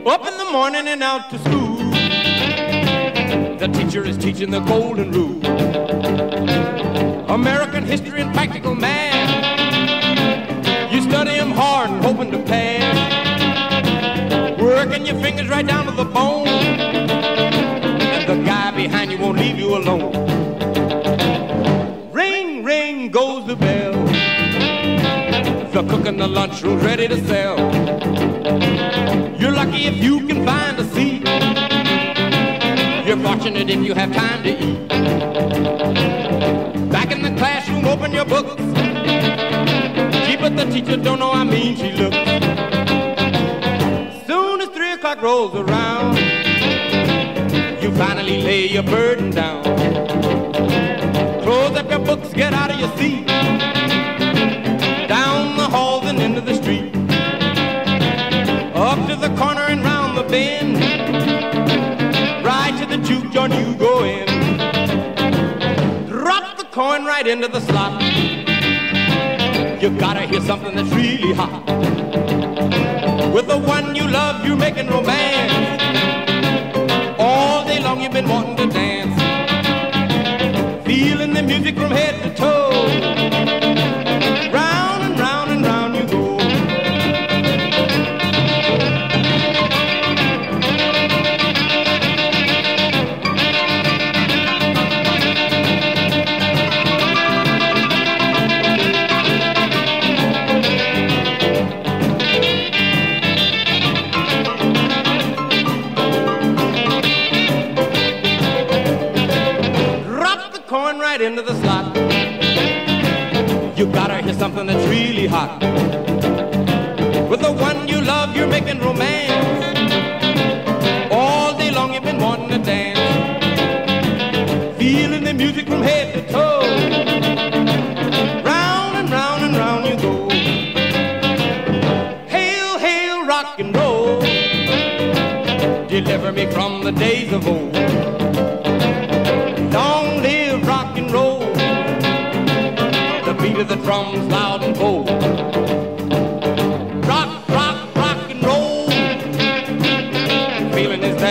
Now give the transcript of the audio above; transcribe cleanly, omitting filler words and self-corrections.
Up in the morning and out to school. The teacher is teaching the golden rule. American history and practical math. You study them hard and hoping to pass. Working your fingers right down to the bone. And the guy behind you won't leave you alone. Ring, ring goes the bell. The cook in the lunchroom's ready to sell. You're lucky if you can find a seat. You're fortunate if you have time to eat. Back in the classroom, open your books. Gee, but the teacher don't know how mean she looks. Soon as 3 o'clock rolls around, you finally lay your burden down. Close up your books, get out of your seat. Down the halls and into the street. Up to the corner and round the bend. Right to the juke joint you go in. Drop the coin right into the slot. You gotta hear something that's really hot. With the one you love, you're making romance. All day long you've been wanting to dance. Feeling the music from head to toe. Round and round and round you go. Right into the slot. You gotta hear something that's really hot. With the one you love, you're making romance. All day long you've been wanting to dance. Feeling the music from head to toe. Round and round and round you go. Hail, hail, rock and roll. Deliver me from the days of old. Long live rock and roll. The beat of the drums loud and bold. Rock, rock, rock and roll. Feeling is